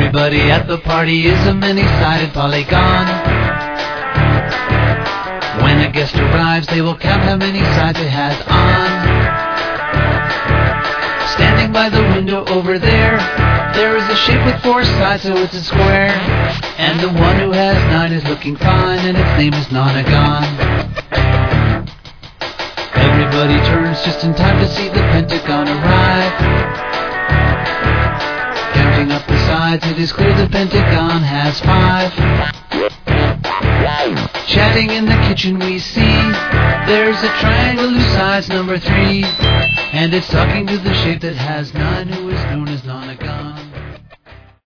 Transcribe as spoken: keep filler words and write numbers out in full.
Everybody at the party is a many-sided polygon. When a guest arrives, they will count how many sides it has on. Standing by the window over there, there is a shape with four sides, so it's a square. And the one who has nine is looking fine, and its name is Nonagon. Everybody turns just in time to see the pentagon arrive. Counting up the sides, it is clear the pentagon has five. Chatting in the kitchen we see there's a triangle whose side's number three, and it's talking to the shape that has nine, who